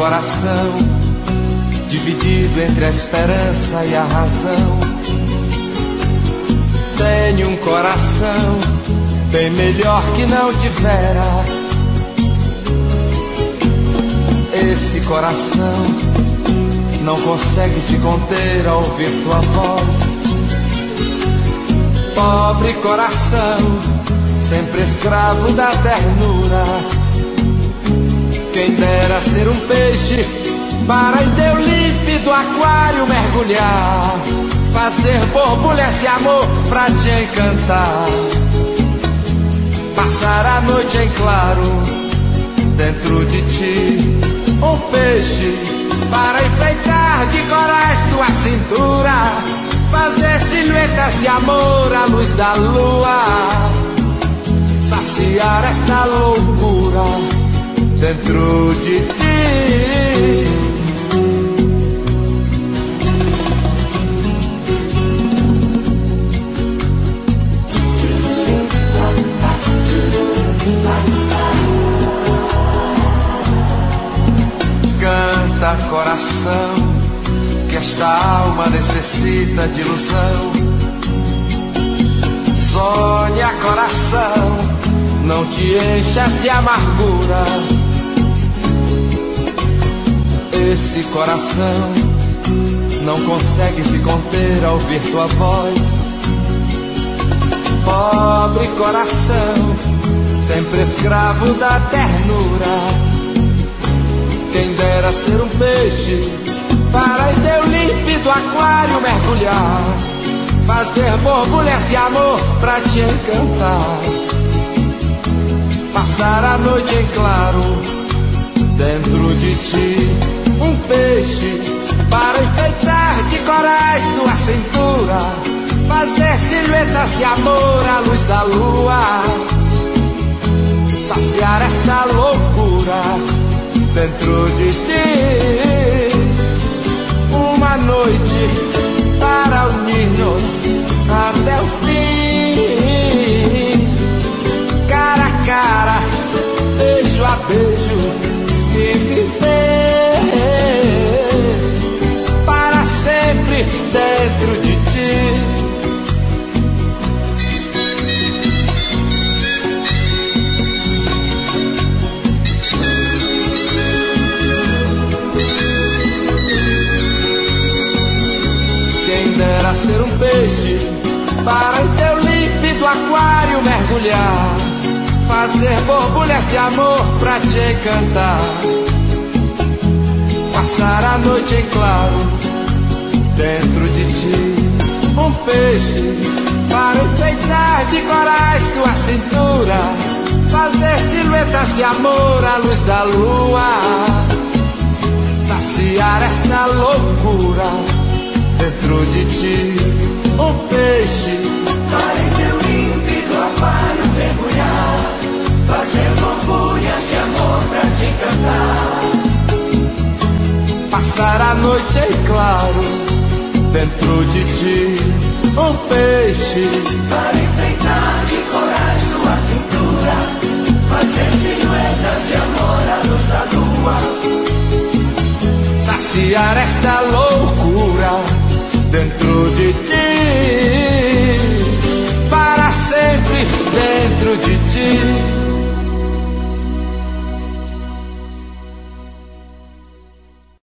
coração, dividido entre a esperança e a razão. Tenho um coração bem melhor que não tivera. Esse coração não consegue se conter ao ouvir tua voz. Pobre coração, sempre escravo da ternura. Quem dera ser um peixe para em teu límpido aquário mergulhar, fazer borbulhas de amor pra te encantar, passar a noite em claro dentro de ti. Um peixe para enfeitar de corais tua cintura, fazer silhuetas de amor à luz da lua, saciar esta loucura dentro de ti. Canta, coração, que esta alma necessita de ilusão. Sonha, coração, não te enchas de amargura. Esse coração não consegue se conter ao ouvir tua voz. Pobre coração, sempre escravo da ternura. Quem dera ser um peixe para em teu límpido aquário mergulhar, fazer borbulhas de amor pra te encantar, passar a noite em claro dentro de ti. Um peixe para enfeitar de corais tua cintura, fazer silhuetas de amor à luz da lua, saciar esta loucura dentro de ti. Uma noite para unir-nos até o fim, cara a cara, beijo a beijo, e viver para sempre dentro de ti. Dera ser um peixe para em teu límpido aquário mergulhar, fazer borbulhas de amor pra te encantar, passar a noite em claro dentro de ti. Um peixe para enfeitar de corais tua cintura, fazer silhuetas de amor à luz da lua, saciar esta loucura dentro de ti. Um peixe para em teu límpido aquário mergulhar, fazer borbulhas de amor pra te encantar, passar a noite em claro dentro de ti. Um peixe para enfeitar de corais tua cintura, fazer silhuetas de amor à luz da lua, saciar esta loucura dentro de ti, para sempre dentro de ti.